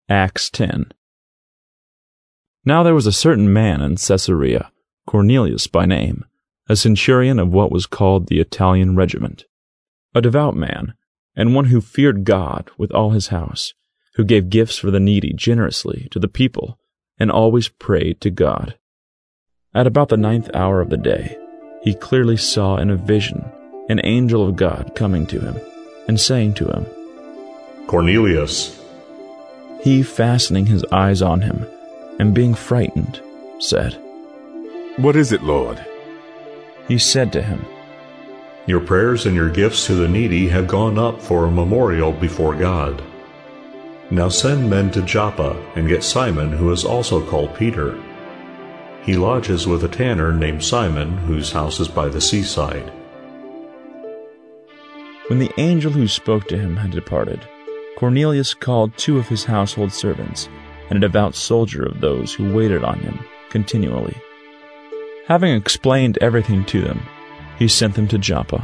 Acts 10. Now there was a certain man in Caesarea, Cornelius by name, a centurion of what was called the Italian regiment, a devout man, and one who feared God with all his house, who gave gifts for the needy generously to the people, and always prayed to God. At about the 9th hour of the day, he clearly saw in a vision an angel of God coming to him, and saying to him, Cornelius. He, fastening his eyes on him, and being frightened, said, What is it, Lord? He said to him, Your prayers and your gifts to the needy have gone up for a memorial before God. Now send men to Joppa and get Simon, who is also called Peter. He lodges with a tanner named Simon, whose house is by the seaside. When the angel who spoke to him had departed, Cornelius called 2 of his household servants, and a devout soldier of those who waited on him continually. Having explained everything to them, he sent them to Joppa.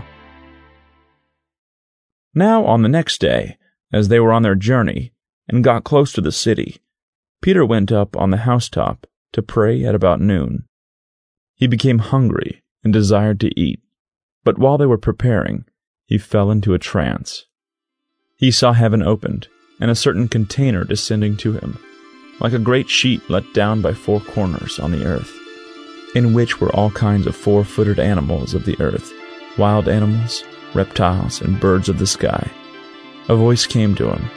Now on the next day, as they were on their journey, and got close to the city, Peter went up on the housetop to pray at about noon. He became hungry and desired to eat, but while they were preparing, he fell into a trance. He saw heaven opened, and a certain container descending to him, like a great sheet let down by 4 corners on the earth, in which were all kinds of 4-footed animals of the earth, wild animals, reptiles, and birds of the sky. A voice came to him,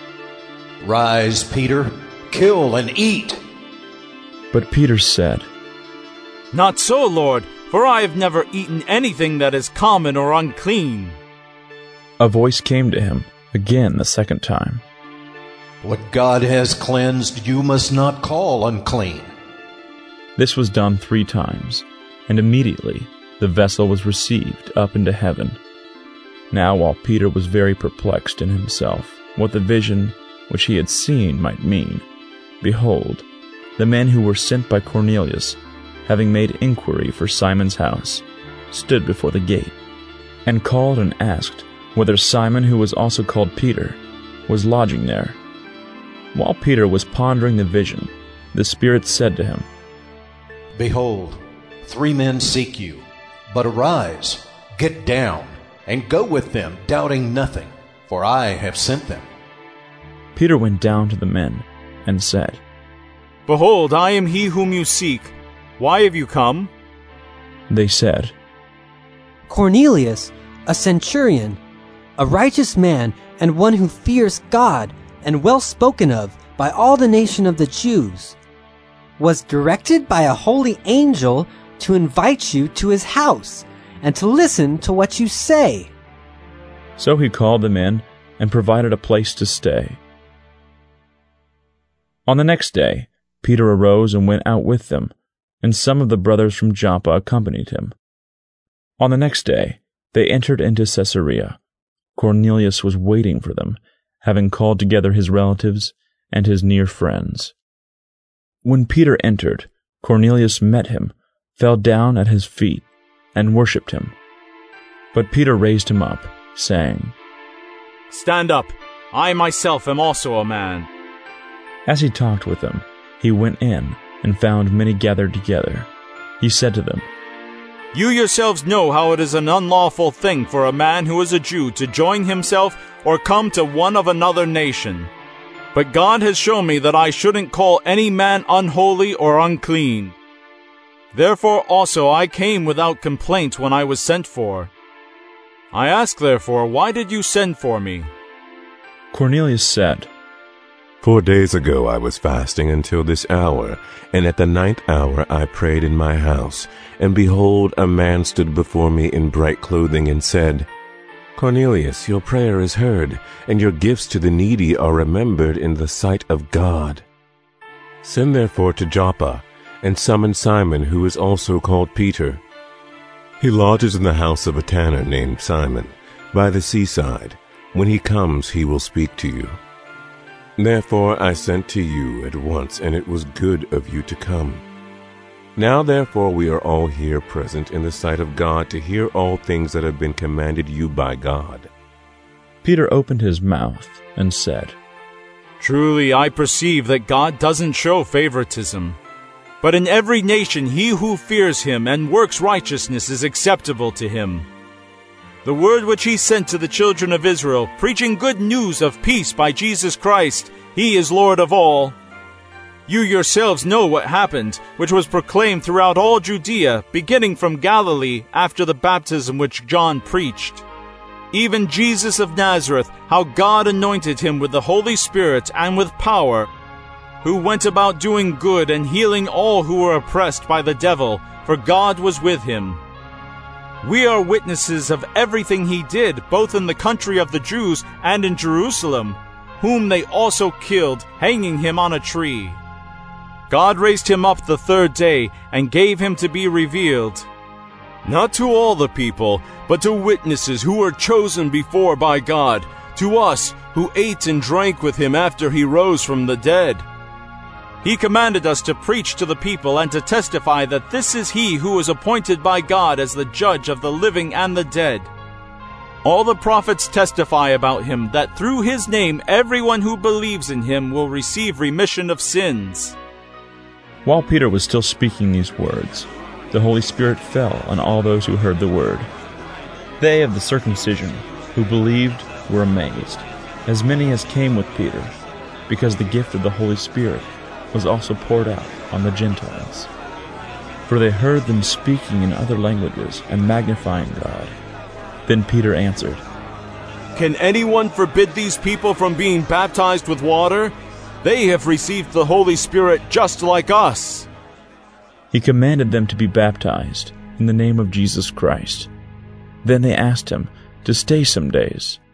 Rise, Peter, kill and eat. But Peter said, Not so, Lord, for I have never eaten anything that is common or unclean. A voice came to him again the second time, What God has cleansed, you must not call unclean. This was done 3 times, and immediately the vessel was received up into heaven. Now while Peter was very perplexed in himself what the vision which he had seen might mean, behold, the men who were sent by Cornelius, having made inquiry for Simon's house, stood before the gate, and called and asked whether Simon, who was also called Peter, was lodging there. While Peter was pondering the vision, the Spirit said to him, Behold, 3 men seek you, but arise, get down, and go with them, doubting nothing, for I have sent them. Peter went down to the men, and said, Behold, I am he whom you seek. Why have you come? They said, Cornelius, a centurion, a righteous man, and one who fears God, and well spoken of by all the nation of the Jews, was directed by a holy angel to invite you to his house, and to listen to what you say. So he called them in, and provided a place to stay. On the next day, Peter arose and went out with them, and some of the brothers from Joppa accompanied him. On the next day, they entered into Caesarea. Cornelius was waiting for them, having called together his relatives and his near friends. When Peter entered, Cornelius met him, fell down at his feet, and worshipped him. But Peter raised him up, saying, Stand up, I myself am also a man. As he talked with them, he went in and found many gathered together. He said to them, You yourselves know how it is an unlawful thing for a man who is a Jew to join himself or come to one of another nation. But God has shown me that I shouldn't call any man unholy or unclean. Therefore also I came without complaint when I was sent for. I ask therefore, why did you send for me? Cornelius said, 4 days ago I was fasting until this hour, and at the 9th hour I prayed in my house, and behold, a man stood before me in bright clothing and said, Cornelius, your prayer is heard, and your gifts to the needy are remembered in the sight of God. Send therefore to Joppa, and summon Simon, who is also called Peter. He lodges in the house of a tanner named Simon, by the seaside. When he comes, he will speak to you. Therefore I sent to you at once, and it was good of you to come. Now therefore we are all here present in the sight of God to hear all things that have been commanded you by God. Peter opened his mouth and said, Truly, I perceive that God doesn't show favoritism. But in every nation he who fears him and works righteousness is acceptable to him. The word which he sent to the children of Israel, preaching good news of peace by Jesus Christ, he is Lord of all. You yourselves know what happened, which was proclaimed throughout all Judea, beginning from Galilee after the baptism which John preached. Even Jesus of Nazareth, how God anointed him with the Holy Spirit and with power, who went about doing good and healing all who were oppressed by the devil, for God was with him. We are witnesses of everything he did, both in the country of the Jews and in Jerusalem, whom they also killed, hanging him on a tree. God raised him up the third day and gave him to be revealed, not to all the people, but to witnesses who were chosen before by God, to us who ate and drank with him after he rose from the dead. He commanded us to preach to the people and to testify that this is he who was appointed by God as the judge of the living and the dead. All the prophets testify about him that through his name everyone who believes in him will receive remission of sins. While Peter was still speaking these words, the Holy Spirit fell on all those who heard the word. They of the circumcision who believed were amazed, as many as came with Peter, because the gift of the Holy Spirit was also poured out on the Gentiles. For they heard them speaking in other languages and magnifying God. Then Peter answered, Can anyone forbid these people from being baptized with water? They have received the Holy Spirit just like us. He commanded them to be baptized in the name of Jesus Christ. Then they asked him to stay some days,